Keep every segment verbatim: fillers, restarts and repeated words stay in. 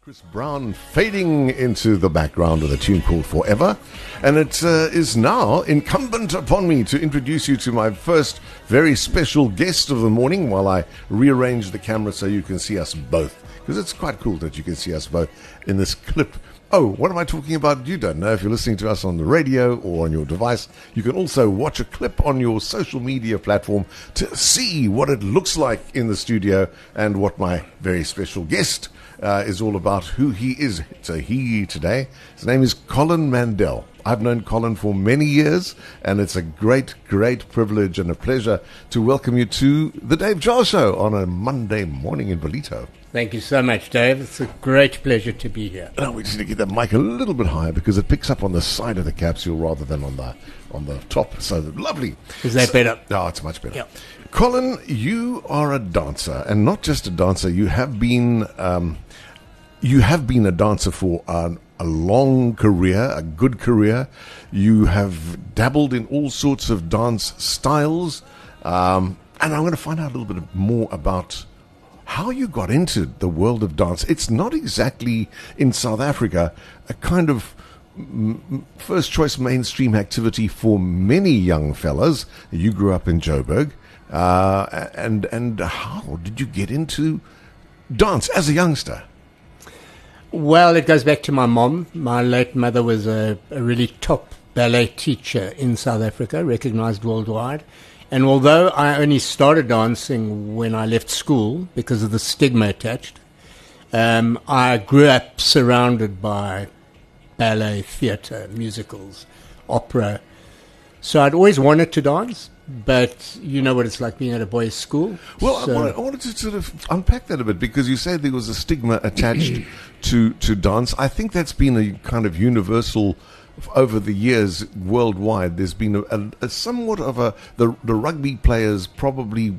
Chris Brown fading into the background with a tune called Forever. And it uh, is now incumbent upon me to introduce you to my first very special guest of the morning while I rearrange the camera so you can see us both. Because it's quite cool that you can see us both in this clip. Oh, what am I talking about? You don't know. If you're listening to us on the radio or on your device, you can also watch a clip on your social media platform to see what it looks like in the studio and what my very special guest uh, is all about, who he is. It's a he today. His name is Colin Mandel. I've known Colin for many years, and it's a great, great privilege and a pleasure to welcome you to the Dave Giles Show on a Monday morning in Ballito. Thank you so much, Dave. It's a great pleasure to be here. Now we just need to get that mic a little bit higher because it picks up on the side of the capsule rather than on the on the top. So lovely. Is that so, better? No, it's much better. Yep. Colin, you are a dancer, and not just a dancer. You have been um, you have been a dancer for an, a long career, a good career. You have dabbled in all sorts of dance styles, um, and I'm going to find out a little bit more about how you got into the world of dance. It's not exactly in South Africa a kind of m- first choice mainstream activity for many young fellas. You grew up in Joburg, uh, and and how did you get into dance as a youngster? Well, it goes back to my mom. My late mother was a, a really top ballet teacher in South Africa, recognized worldwide. And although I only started dancing when I left school because of the stigma attached, um, I grew up surrounded by ballet, theatre, musicals, opera. So I'd always wanted to dance, but you know what it's like being at a boys' school. Well, so I, wanted, I wanted to sort of unpack that a bit because you said there was a stigma attached to, to dance. I think that's been a kind of universal over the years worldwide. There's been a, a, a somewhat of a the the rugby players probably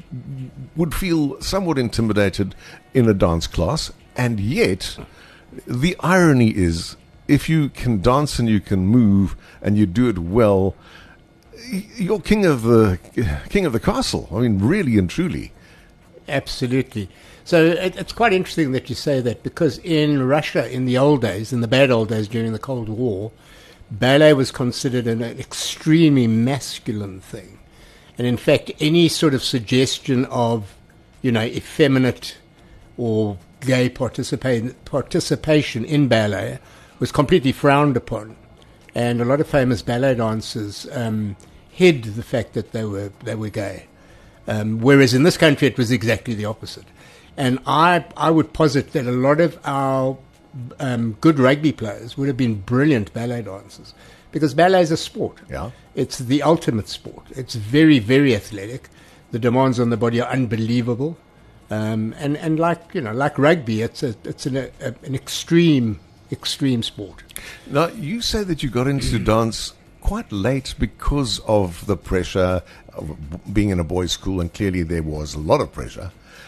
would feel somewhat intimidated in a dance class, and yet the irony is if you can dance and you can move and you do it well, you're king of the king of the castle. I mean, really and truly. Absolutely. So it, it's quite interesting that you say that, because in Russia in the old days, in the bad old days during the Cold War, ballet was considered an extremely masculine thing. And in fact, any sort of suggestion of, you know, effeminate or gay participa- participation in ballet was completely frowned upon. And a lot of famous ballet dancers um, hid the fact that they were they were gay. Um, whereas in this country it was exactly the opposite. And I I would posit that a lot of our Um, good rugby players would have been brilliant ballet dancers, because ballet is a sport. Yeah, it's the ultimate sport. It's very, very athletic. The demands on the body are unbelievable, um, and and like you know, like rugby, it's a it's an a, an extreme extreme sport. Now you say that you got into dance quite late because of the pressure of being in a boys' school, and clearly there was a lot of pressure,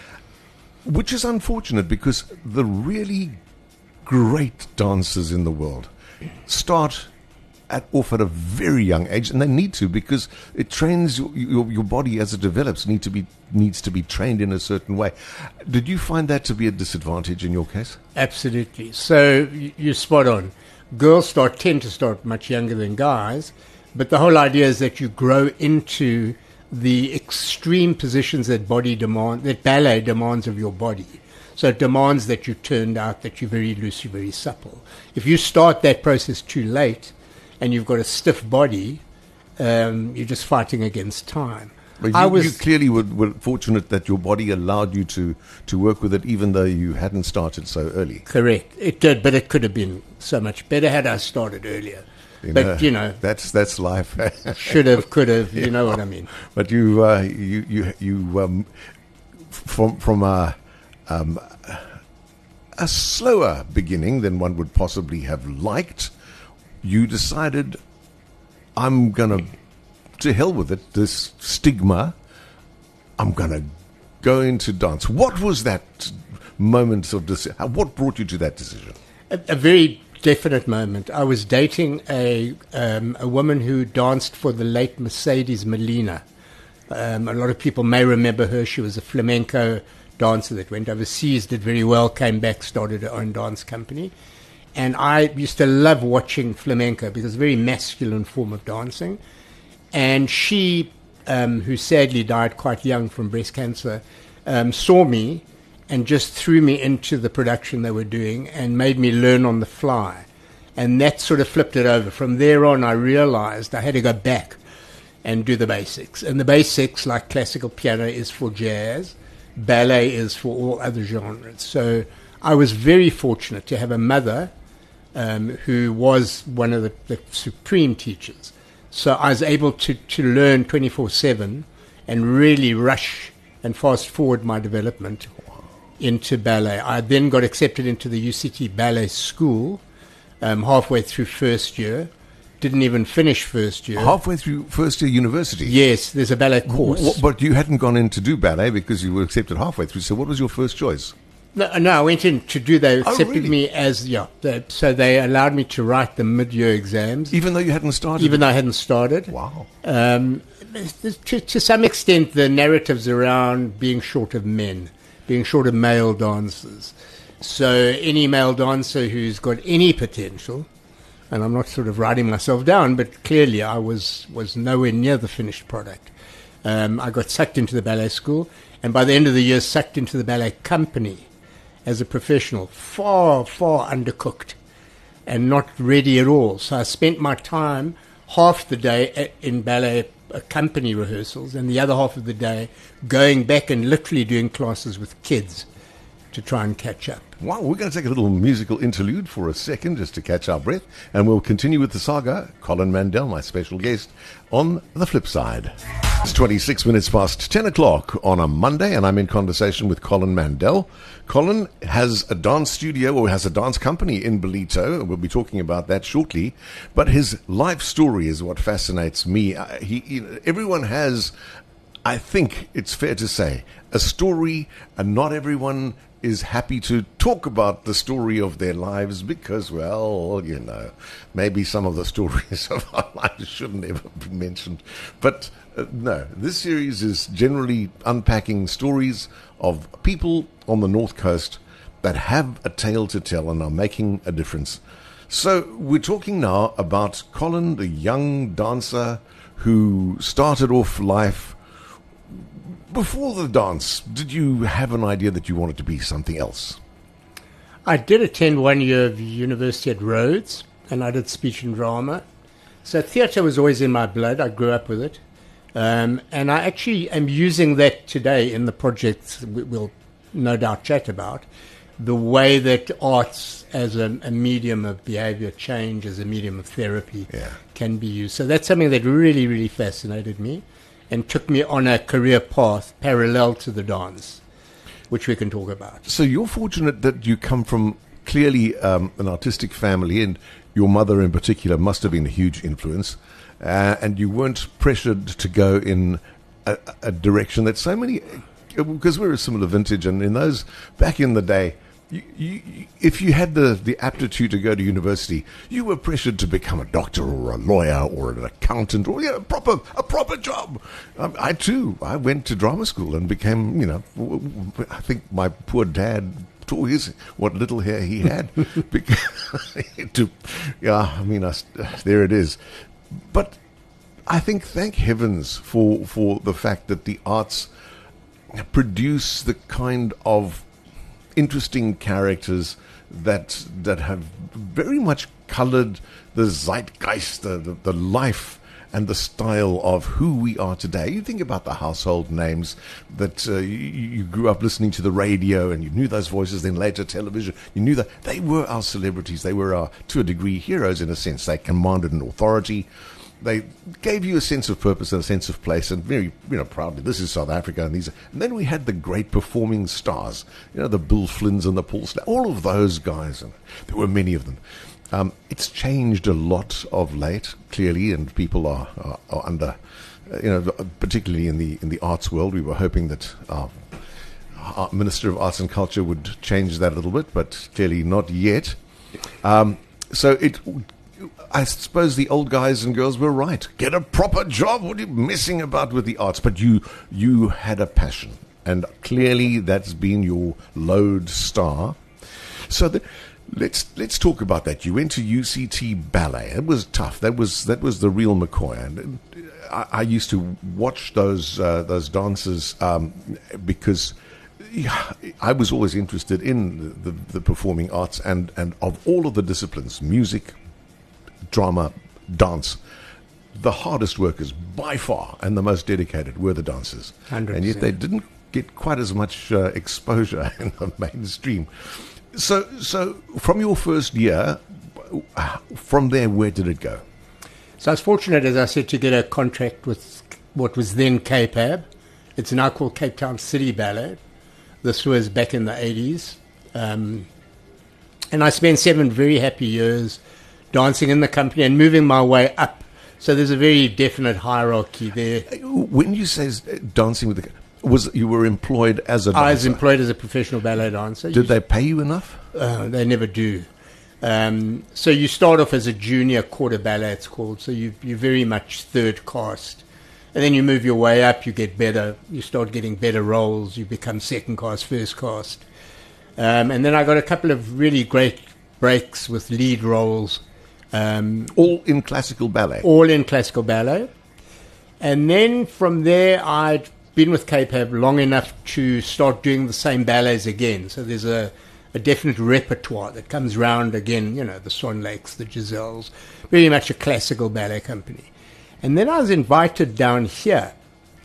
which is unfortunate because the really great dancers in the world start at off at a very young age, and they need to, because it trains your, your your body as it develops need to be needs to be trained in a certain way. Did you find that to be a disadvantage in your case? Absolutely. So you're spot on. Girls start tend to start much younger than guys, but the whole idea is that you grow into the extreme positions that body demand that ballet demands of your body. So it demands that you turned out, that you're very loose, you're very supple. If you start that process too late and you've got a stiff body, um, you're just fighting against time. But you, I was, you clearly were, were fortunate that your body allowed you to, to work with it, even though you hadn't started so early. Correct. It did, but it could have been so much better had I started earlier. You but, know, you know... That's that's life. should have, could have, you yeah. know what I mean. But you, uh, you, you, you um, from, from a... Um, a slower beginning than one would possibly have liked, you decided, I'm going to, to hell with it, this stigma, I'm going to go into dance. What was that moment of decision? What brought you to that decision? A, a very definite moment. I was dating a, um, a woman who danced for the late Mercedes Molina. Um, a lot of people may remember her. She was a flamenco dancer that went overseas, did very well, came back, started her own dance company. And I used to love watching flamenco because it's a very masculine form of dancing. And she, um, who sadly died quite young from breast cancer, um, saw me and just threw me into the production they were doing and made me learn on the fly. And that sort of flipped it over. From there on, I realized I had to go back and do the basics. And the basics, like classical piano, is for jazz. Ballet is for all other genres. So I was very fortunate to have a mother um, who was one of the, the supreme teachers. So I was able to, to learn twenty-four seven and really rush and fast forward my development into ballet. I then got accepted into the U C T Ballet School um, halfway through first year. Didn't even finish first year. Halfway through first year university? Yes, there's a ballet course. W- but you hadn't gone in to do ballet because you were accepted halfway through. So what was your first choice? No, no, I went in to do, they accepted oh, really? me as, yeah, they, so they allowed me to write the mid-year exams. Even though you hadn't started? Even though I hadn't started. Wow. Um, to, to some extent, the narratives around being short of men, being short of male dancers. So any male dancer who's got any potential, and I'm not sort of writing myself down, but clearly I was, was nowhere near the finished product. Um, I got sucked into the ballet school, and by the end of the year, sucked into the ballet company as a professional, far, far undercooked and not ready at all. So I spent my time half the day at, in ballet uh, company rehearsals and the other half of the day going back and literally doing classes with kids to try and catch up. Wow, we're going to take a little musical interlude for a second just to catch our breath, and we'll continue with the saga. Colin Mandel, my special guest, on the flip side. It's twenty-six minutes past ten o'clock on a Monday, and I'm in conversation with Colin Mandel. Colin has a dance studio, or has a dance company in Ballito. We'll be talking about that shortly. But his life story is what fascinates me. Uh, he, he, everyone has, I think it's fair to say, a story, and not everyone is happy to talk about the story of their lives because, well, you know, maybe some of the stories of our lives shouldn't ever be mentioned. But uh, no, this series is generally unpacking stories of people on the North Coast that have a tale to tell and are making a difference. So we're talking now about Colin, the young dancer who started off life. Before the dance, did you have an idea that you wanted to be something else? I did attend one year of university at Rhodes, and I did speech and drama. So theatre was always in my blood. I grew up with it. Um, and I actually am using that today in the projects we'll no doubt chat about, the way that arts as a, a medium of behavior change, as a medium of therapy, yeah. can be used. So that's something that really, really fascinated me and took me on a career path parallel to the dance, which we can talk about. So you're fortunate that you come from clearly um, an artistic family, and your mother in particular must have been a huge influence, uh, and you weren't pressured to go in a, a direction that so many, because we're a similar vintage, and in those, back in the day, You, you, if you had the, the aptitude to go to university, you were pressured to become a doctor or a lawyer or an accountant or yeah, a proper a proper job. Um, I too, I went to drama school and became, you know, I think my poor dad tore his what little hair he had. because, to, yeah, I mean, I, there it is. But I think, thank heavens for for the fact that the arts produce the kind of interesting characters that that have very much colored the zeitgeist, the, the, the life and the style of who we are today. You think about the household names that uh, you, you grew up listening to the radio and you knew those voices, then later television. You knew that they were our celebrities. They were our, to a degree, heroes in a sense. They commanded an authority. They gave you a sense of purpose and a sense of place, and very, you know, proudly, this is South Africa, and these. And then we had the great performing stars, you know, the Bill Flynns and the Paul Sla- all of those guys, and there were many of them. Um, it's changed a lot of late, clearly, and people are, are, are under, uh, you know, particularly in the in the arts world. We were hoping that our, our Minister of Arts and Culture would change that a little bit, but clearly not yet. Um, so it. I suppose the old guys and girls were right. Get a proper job. What are you messing about with the arts? But you you had a passion. and clearly that's been your lodestar. So the, let's let's talk about that. You went to U C T Ballet. It was tough. That was that was the real McCoy. And I, I used to watch those uh, those dances um, because yeah, I was always interested in the, the, the performing arts, and, and of all of the disciplines, music, drama, dance, the hardest workers by far and the most dedicated were the dancers. one hundred percent. And yet they didn't get quite as much uh, exposure in the mainstream. So, so from your first year, from there, where did it go? So I was fortunate, as I said, to get a contract with what was then K P A B. It's now called Cape Town City Ballet. This was back in the eighties. Um, and I spent seven very happy years dancing in the company and moving my way up. So there's a very definite hierarchy there. When you say dancing with the... Was you were employed as a dancer? I was employed as a professional ballet dancer. Did they pay you enough? Uh, they never do. Um, so you start off as a junior quarter ballet, it's called. So you, you're very much third caste. And then you move your way up, you get better. You start getting better roles. You become second caste, first caste. Um, and then I got a couple of really great breaks with lead roles. Um, all in classical ballet? All in classical ballet. And then from there, I'd been with K P A B long enough to start doing the same ballets again. So there's a, a definite repertoire that comes round again, you know, the Swan Lakes, the Giselles, very much a classical ballet company. And then I was invited down here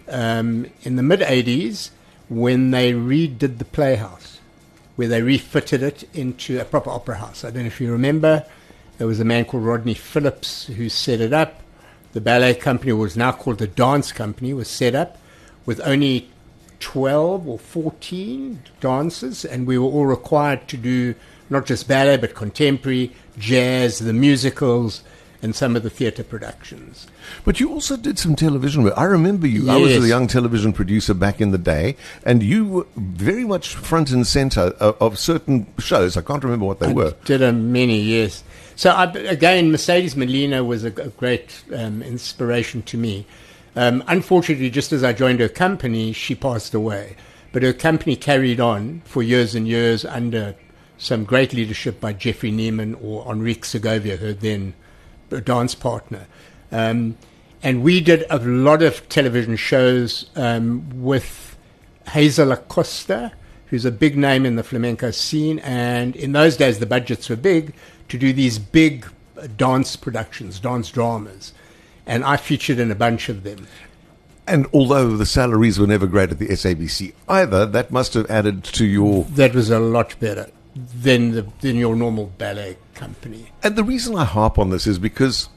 um, in the mid-eighties when they redid the Playhouse, where they refitted it into a proper opera house. I don't know if you remember, there was a man called Rodney Phillips who set it up. The ballet company was now called the Dance Company, was set up with only twelve or fourteen dancers, and we were all required to do not just ballet, but contemporary, jazz, the musicals, and some of the theatre productions. But you also did some television work. I remember you. Yes. I was a young television producer back in the day, and you were very much front and centre of, of certain shows. I can't remember what they I were. did a many, yes. So, I, again, Mercedes Molina was a, a great um, inspiration to me. Um, unfortunately, just as I joined her company, she passed away. But her company carried on for years and years under some great leadership by Jeffrey Neiman or Enrique Segovia, her then dance partner. Um, and we did a lot of television shows um, with Hazel Acosta, who's a big name in the flamenco scene. And in those days, the budgets were big to do these big dance productions, dance dramas. And I featured in a bunch of them. And although the salaries were never great at the S A B C either, that must have added to your... That was a lot better than the, than your normal ballet company. And the reason I harp on this is because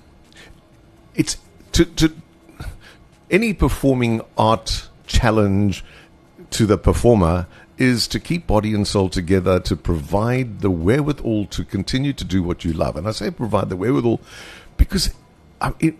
it's to, to any performing art challenge to the performer is to keep body and soul together, to provide the wherewithal to continue to do what you love. And I say provide the wherewithal because I, it,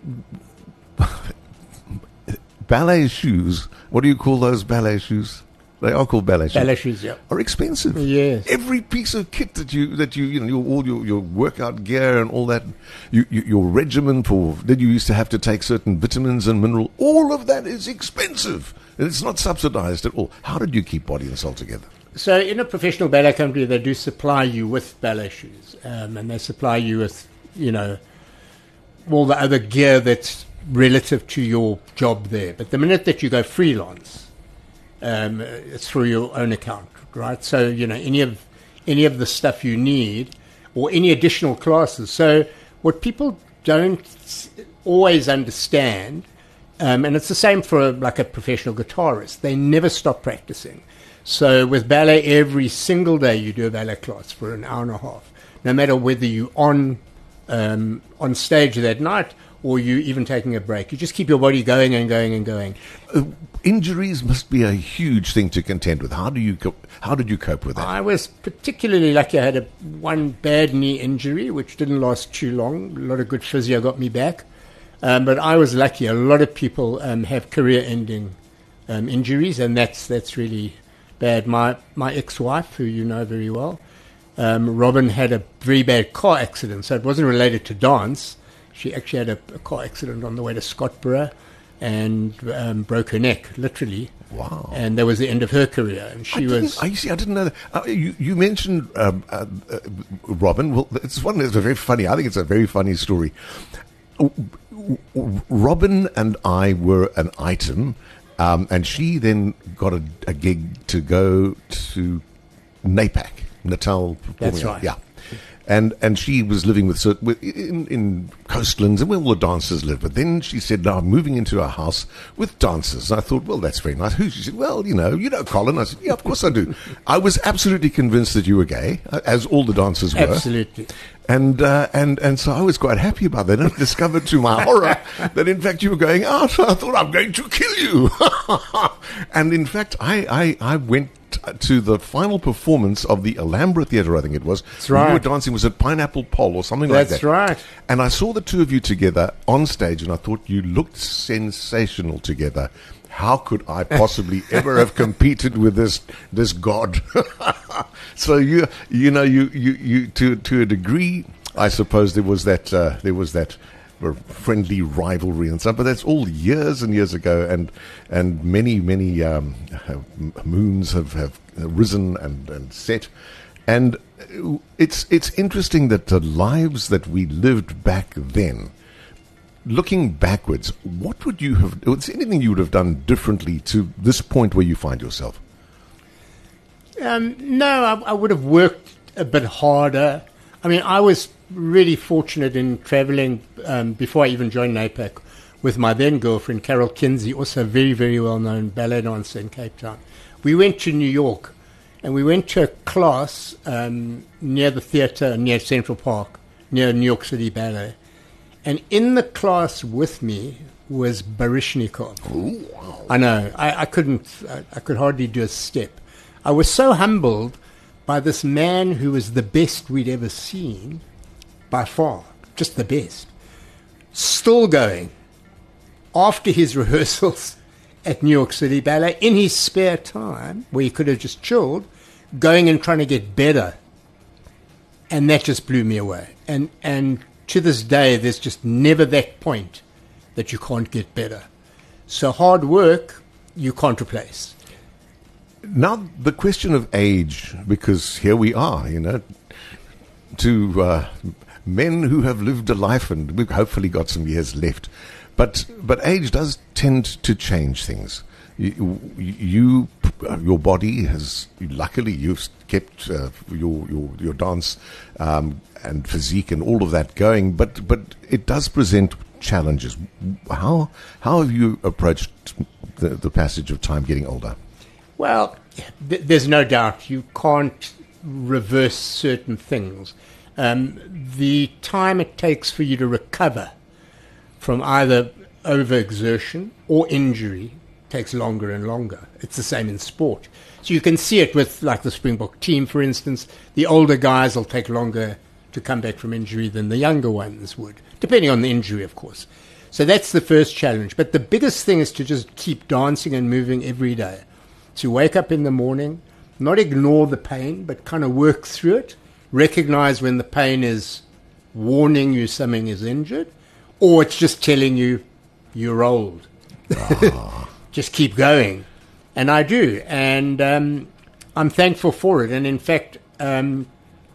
ballet shoes, what do you call those ballet shoes? They are called ballet shoes. Ballet shoes, yeah. Are expensive. Yes. Every piece of kit that you that you you know your, all your, your workout gear and all that, you, you, your regimen for then you used to have to take certain vitamins and mineral. All of that is expensive, and it's not subsidized at all. How did you keep body and soul together? So in a professional ballet company, they do supply you with ballet shoes, um, and they supply you with you know all the other gear that's relative to your job there. But the minute that you go freelance, Um, it's through your own account, right? So, you know, any of any of the stuff you need or any additional classes. So what people don't always understand, um, and it's the same for like a professional guitarist, they never stop practicing. So with ballet, every single day you do a ballet class for an hour and a half, no matter whether you're on, um, on stage that night or you even taking a break. You just keep your body going and going and going. Uh, injuries must be a huge thing to contend with. How do you co- how did you cope with that? I was particularly lucky. I had a one bad knee injury, which didn't last too long. A lot of good physio got me back. Um, but I was lucky. A lot of people um, have career-ending um, injuries, and that's that's really bad. My, my ex-wife, who you know very well, um, Robin, had a very bad car accident, so it wasn't related to dance. She actually had a, a car accident on the way to Scottsboro and um, broke her neck, literally. Wow. And that was the end of her career. And she I was... I see, I didn't know that. Uh, you, you mentioned um, uh, uh, Robin. Well, it's one that's very funny. I think it's a very funny story. Robin and I were an item, um, and she then got a, a gig to go to NAPAC, Natal. That's right. Yeah. And and she was living with, with in, in coastlands and where all the dancers live. But then she said, "No, I'm moving into a house with dancers." And I thought, well, that's very nice. Who? She said, "Well, you know, you know Colin." I said, "Yeah, of course I do." I was absolutely convinced that you were gay, as all the dancers were. Absolutely. And uh, and and so I was quite happy about that. And I discovered to my horror that in fact you were going out. I thought, I'm going to kill you. And in fact, I, I, I went to the final performance of the Alhambra Theatre, I think it was. That's right. You were dancing, was it Pineapple Pole or something That's like that? That's right. And I saw the two of you together on stage, and I thought you looked sensational together. How could I possibly ever have competed with this this god? So you you know you, you, you to to a degree, I suppose there was that uh, there was that friendly rivalry and stuff, but that's all years and years ago, and and many many um, moons have, have risen and, and set, and it's it's interesting that the lives that we lived back then. Looking backwards, what would you have? Was there anything you would have done differently to this point where you find yourself? Um, no, I, I would have worked a bit harder. I mean, I was really fortunate in traveling um, before I even joined NAPAC with my then girlfriend, Carol Kinsey, also a very, very well-known ballet dancer in Cape Town. We went to New York, and we went to a class um, near the theatre, near Central Park, near New York City Ballet. And in the class with me was Baryshnikov. Ooh, wow. I know. I, I couldn't, I, I could hardly do a step. I was so humbled by this man who was the best we'd ever seen, by far, just the best. Still going after his rehearsals at New York City Ballet, in his spare time, where he could have just chilled, going and trying to get better. And that just blew me away. And, and, to this day, there's just never that point that you can't get better. So hard work, you can't replace. Now, the question of age, because here we are, you know, to uh, men who have lived a life and we've hopefully got some years left. But but age does tend to change things. You, you your body has, luckily, you've kept uh, your, your your dance um, and physique and all of that going, but but it does present challenges. How how have you approached the, the passage of time getting older? Well, th- there's no doubt you can't reverse certain things. Um, the time it takes for you to recover from either overexertion or injury takes longer and longer. It's the same in sport. So you can see it with, like, the Springbok team, for instance. The older guys will take longer to come back from injury than the younger ones would, depending on the injury, of course. So that's the first challenge. But the biggest thing is to just keep dancing and moving every day. To wake up in the morning, not ignore the pain, but kind of work through it. Recognize when the pain is warning you something is injured, or it's just telling you you're old. Ah. Just keep going. And I do. And um, I'm thankful for it. And in fact, um,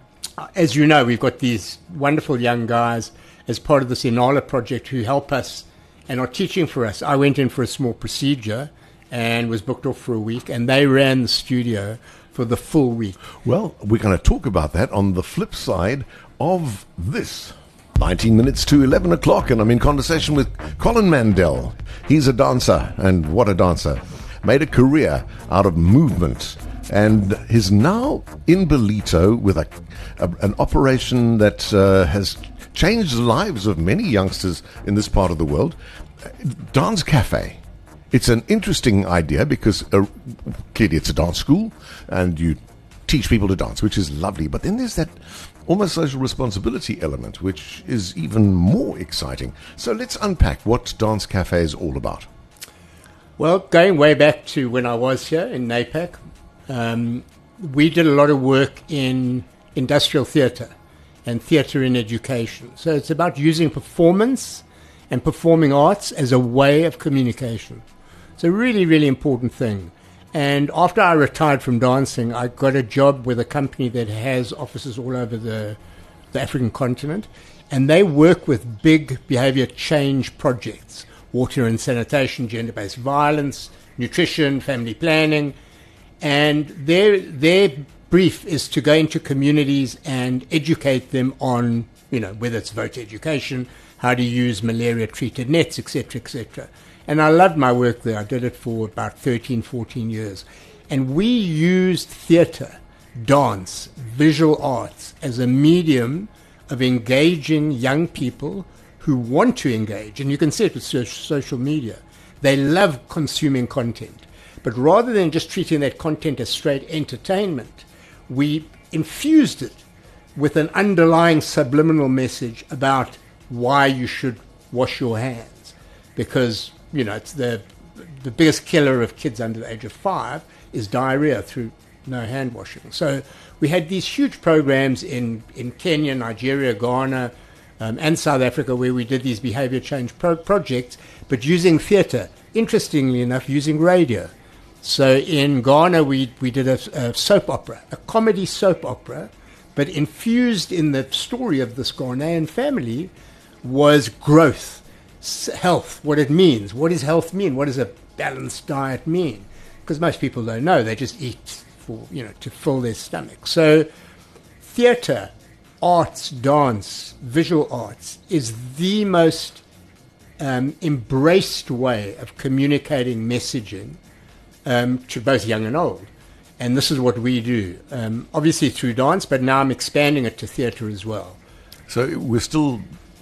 as you know, we've got these wonderful young guys as part of this Inala project who help us and are teaching for us. I went in for a small procedure and was booked off for a week, and they ran the studio for the full week. Well, we're going to talk about that on the flip side of this. nineteen minutes to eleven o'clock, and I'm in conversation with Colin Mandel. He's a dancer, and what a dancer. Made a career out of movement, and is now in Ballito with a, a an operation that uh, has changed the lives of many youngsters in this part of the world. Dance Cafe. It's an interesting idea because uh, clearly it's a dance school, and you teach people to dance, which is lovely. But then there's that almost social responsibility element, which is even more exciting. So let's unpack what Dance Cafe is all about. Well, going way back to when I was here in NAPAC, um, we did a lot of work in industrial theatre and theatre in education. So it's about using performance and performing arts as a way of communication. It's a really, really important thing. And after I retired from dancing, I got a job with a company that has offices all over the, the African continent. And they work with big behavior change projects, water and sanitation, gender-based violence, nutrition, family planning. And their, their brief is to go into communities and educate them on, you know, whether it's voter education, how to use malaria-treated nets, et cetera, et cetera. And I loved my work there. I did it for about thirteen, fourteen years. And we used theater, dance, visual arts as a medium of engaging young people who want to engage. And you can see it with social media. They love consuming content. But rather than just treating that content as straight entertainment, we infused it with an underlying subliminal message about why you should wash your hands. Because, you know, it's the the biggest killer of kids under the age of five is diarrhea through no hand washing. So we had these huge programs in, in Kenya, Nigeria, Ghana, um, and South Africa where we did these behavior change pro- projects, but using theater, interestingly enough, using radio. So in Ghana, we, we did a, a soap opera, a comedy soap opera, but infused in the story of this Ghanaian family was growth, health, what it means. What does health mean? What does a balanced diet mean? Because most people don't know. They just eat for, you know, to fill their stomach. So theater, arts, dance, visual arts is the most um, embraced way of communicating messaging um, to both young and old. And this is what we do, um, obviously through dance, but now I'm expanding it to theater as well. So we're still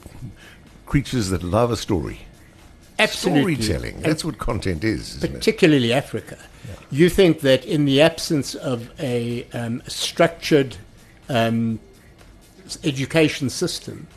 creatures that love a story. Absolutely. Storytelling, that's what content is, isn't particularly it? Africa. Yeah. You think that in the absence of a um, structured um, education system,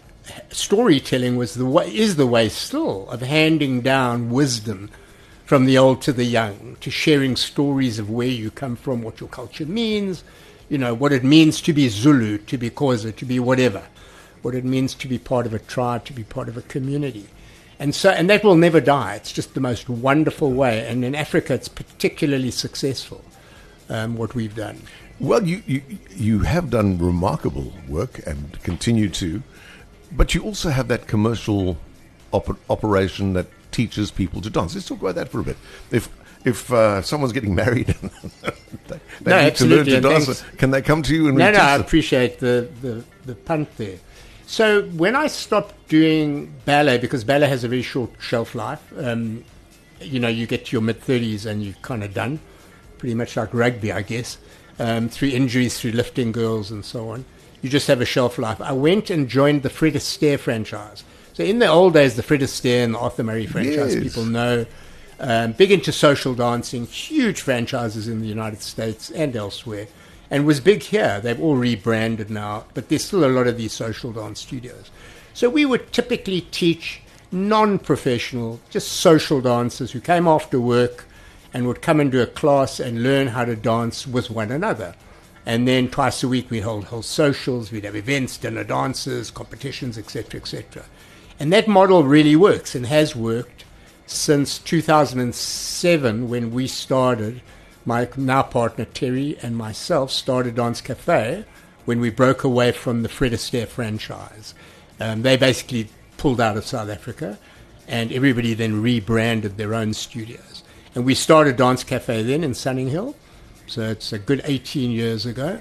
storytelling was the way, is the way still of handing down wisdom from the old to the young, to sharing stories of where you come from, what your culture means, you know, what it means to be Zulu, to be Xhosa, to be whatever, what it means to be part of a tribe, to be part of a community. And so, and that will never die. It's just the most wonderful way. And in Africa, it's particularly successful, um, what we've done. Well, you, you, you have done remarkable work and continue to, but you also have that commercial op- operation that teaches people to dance. Let's talk about that for a bit. If if uh, someone's getting married and they, they no, need to learn to and dance, thanks. Can they come to you and No, we no, teach I them? appreciate the, the, the punt there. So when I stopped doing ballet, because ballet has a very short shelf life, um, you know, you get to your mid-thirties and you're kind of done, pretty much like rugby, I guess, um, through injuries, through lifting girls and so on. You just have a shelf life. I went and joined the Fred Astaire franchise. So in the old days, the Fred Astaire and the Arthur Murray franchise, Yes. people know, um, big into social dancing, huge franchises in the United States and elsewhere. And was big here. They've all rebranded now, but there's still a lot of these social dance studios. So we would typically teach non-professional, just social dancers who came after work and would come and do a class and learn how to dance with one another. And then twice a week we'd hold, hold socials, we'd have events, dinner dances, competitions, et cetera, et cetera. And that model really works and has worked since two thousand seven when we started. My now partner Terry and myself started Dance Cafe when we broke away from the Fred Astaire franchise. Um, they basically pulled out of South Africa, and everybody then rebranded their own studios. And we started Dance Cafe then in Sunninghill, so it's a good eighteen years ago.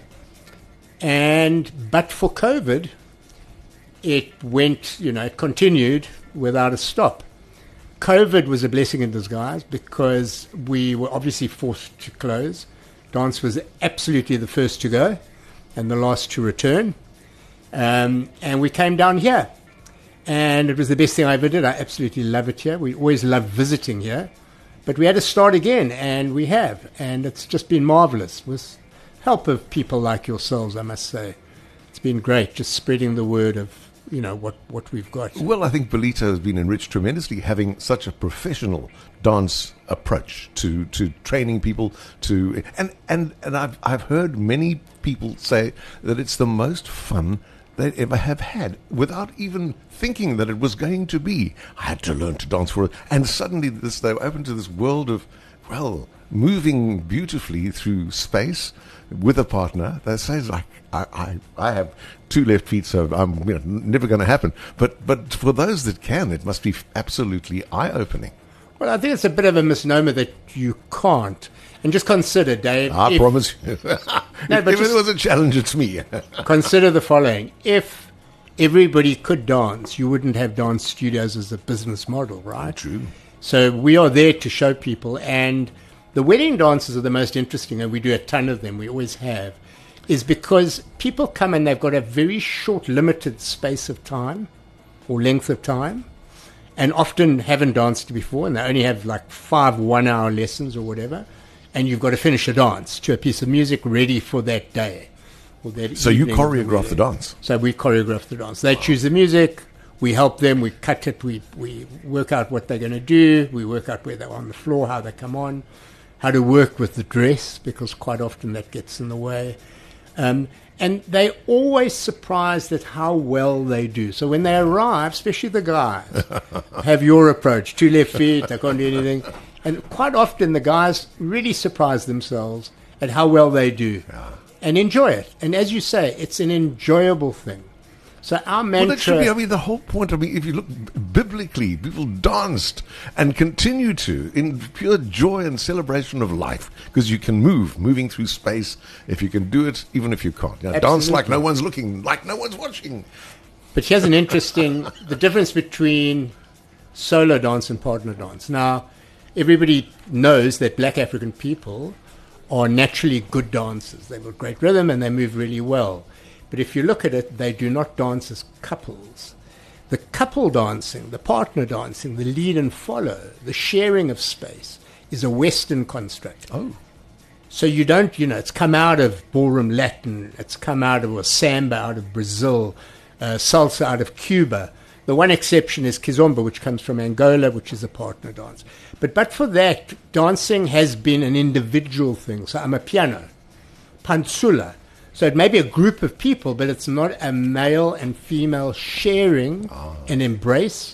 And but for COVID, it went, you know, it continued without a stop. COVID was a blessing in disguise because we were obviously forced to close. Dance was absolutely the first to go and the last to return. Um, and we came down here. And it was the best thing I ever did. I absolutely love it here. We always love visiting here. But we had to start again, and we have. And it's just been marvelous with help of people like yourselves, I must say. It's been great just spreading the word of, you know, what, what we've got. Well, I think Belito has been enriched tremendously having such a professional dance approach to, to training people to and, and, and I've I've heard many people say that it's the most fun they ever have had without even thinking that it was going to be. I had to learn to dance for it, and suddenly this they're open to this world of, well, moving beautifully through space with a partner. That says, like, I, I, I have two left feet, so I'm you know, never going to happen. But but for those that can, it must be absolutely eye-opening. Well, I think it's a bit of a misnomer that you can't. And just consider, Dave. I if, promise you. No, but if just it was a challenge, it's me. Consider the following. If everybody could dance, you wouldn't have dance studios as a business model, right? True. So we are there to show people. And the wedding dances are the most interesting, and we do a ton of them. We always have. Is because people come and they've got a very short, limited space of time or length of time, and often haven't danced before, and they only have like five one-hour lessons or whatever, and you've got to finish a dance to a piece of music ready for that day. Or that So you evening choreograph the dance? So we choreograph the dance. They choose the music, we help them, we cut it, we, we work out what they're going to do, we work out where they're on the floor, how they come on, how to work with the dress, because quite often that gets in the way. Um, and they're always surprised at how well they do. So when they arrive, especially the guys, have your approach, two left feet, they can't do anything. And quite often the guys really surprise themselves at how well they do and enjoy it. And as you say, it's an enjoyable thing. So our mantra... Well, that should be, I mean, the whole point. I mean, if you look biblically, people danced and continue to in pure joy and celebration of life, because you can move, moving through space, if you can do it, even if you can't. You know, dance like no one's looking, like no one's watching. But here's an interesting, the difference between solo dance and partner dance. Now, everybody knows that black African people are naturally good dancers. They've got great rhythm and they move really well. But if you look at it, they do not dance as couples. The couple dancing, the partner dancing, the lead and follow, the sharing of space is a Western construct. Oh. So you don't, you know, it's come out of ballroom Latin, it's come out of, or samba out of Brazil, uh, salsa out of Cuba. The one exception is kizomba, which comes from Angola, which is a partner dance. But but for that, dancing has been an individual thing. So I'm a piano, pantsula. So it may be a group of people, but it's not a male and female sharing oh. an embrace,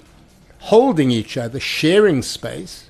holding each other, sharing space,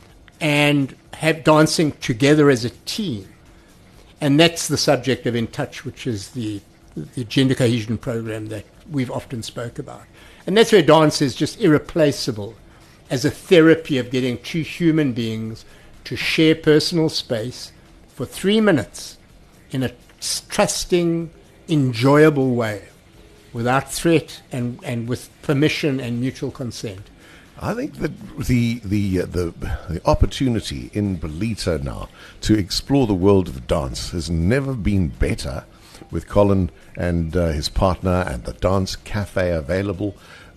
and have dancing together as a team. And that's the subject of In Touch, which is the, the gender cohesion program that we've often spoke about. And that's where dance is just irreplaceable as a therapy of getting two human beings to share personal space for three minutes in a trusting, enjoyable way, without threat and, and with permission and mutual consent. I think that the the, uh, the the opportunity in Ballito now to explore the world of dance has never been better, with Colin and uh, his partner and the dance cafe available.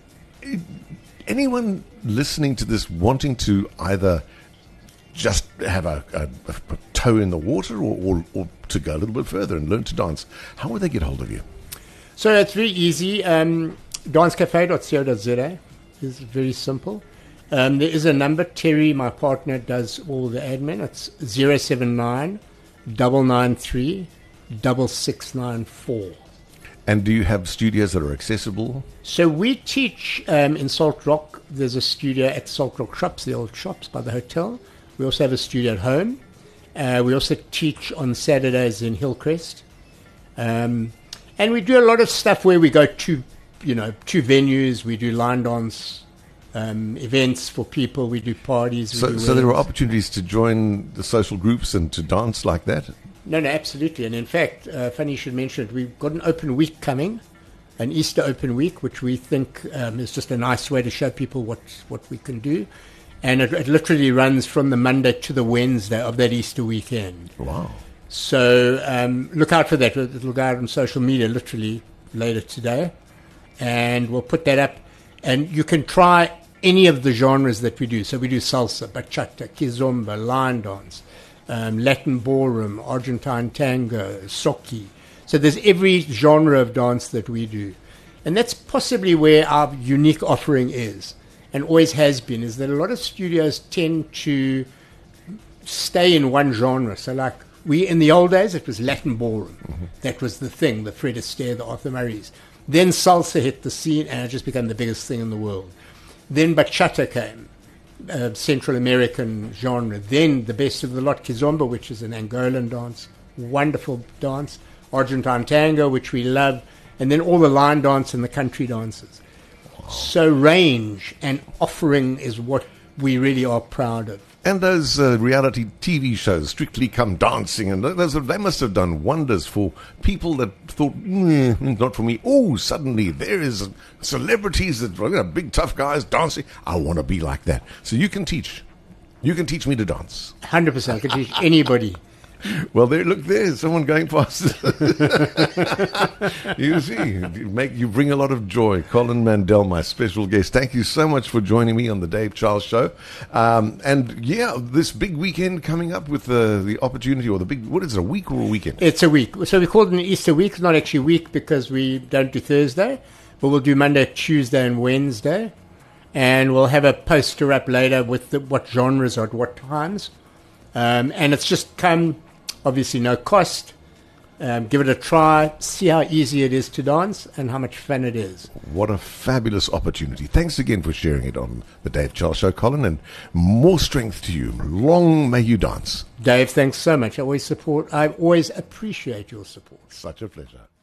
Anyone listening to this wanting to either just have a, a, a toe in the water or, or, or to go a little bit further and learn to dance, how would they get hold of you? So it's very easy. Um, dance cafe dot co dot za is very simple. Um, there is a number. Terry, my partner, does all the admin. It's zero seven nine, nine nine three, six six nine four. And do you have studios that are accessible? So we teach um, in Salt Rock. There's a studio at Salt Rock Shops, the old shops by the hotel. We also have a studio at home. Uh, we also teach on Saturdays in Hillcrest. Um, and we do a lot of stuff where we go to, you know, to venues. We do line dance um, events for people. We do parties. We so do so there are opportunities to join the social groups and to dance like that? No, no, absolutely. And in fact, uh, funny you should mention it, we've got an open week coming, an Easter open week, which we think um, is just a nice way to show people what, what we can do. And it, it literally runs from the Monday to the Wednesday of that Easter weekend. Wow. So um, look out for that. It'll go out on social media literally later today. And we'll put that up. And you can try any of the genres that we do. So we do salsa, bachata, kizomba, line dance, um, Latin ballroom, Argentine tango, soki. So there's every genre of dance that we do. And that's possibly where our unique offering is, and always has been, is that a lot of studios tend to stay in one genre. So like we, in the old days, it was Latin ballroom. Mm-hmm. That was the thing, the Fred Astaire, the Arthur Murrays. Then salsa hit the scene, and it just became the biggest thing in the world. Then bachata came, uh, Central American genre. Then the best of the lot, Kizomba, which is an Angolan dance, wonderful dance. Argentine tango, which we love, and then all the line dance and the country dances. Wow. So range and offering is what we really are proud of. And those uh, reality T V shows, Strictly Come Dancing, and those, they must have done wonders for people that thought, mm, not for me. Oh, suddenly there is celebrities that you know, big tough guys dancing. I want to be like that. So you can teach. You can teach me to dance. one hundred percent. I can teach anybody. Well, there, look, there's someone going past. You see, you, make, you bring a lot of joy. Colin Mandel, my special guest. Thank you so much for joining me on the Dave Charles Show. Um, and yeah, this big weekend coming up with the, the opportunity, or the big, what is it, a week or a weekend? It's a week. So we call it an Easter week. It's not actually a week because we don't do Thursday, but we'll do Monday, Tuesday, and Wednesday. And we'll have a poster up later with the, what genres are at what times. Um, and it's just come... Obviously, no cost. Um, give it a try. See how easy it is to dance and how much fun it is. What a fabulous opportunity. Thanks again for sharing it on the Dave Charles Show, Colin, and more strength to you. Long may you dance. Dave, thanks so much. I always support. I always appreciate your support. Such a pleasure.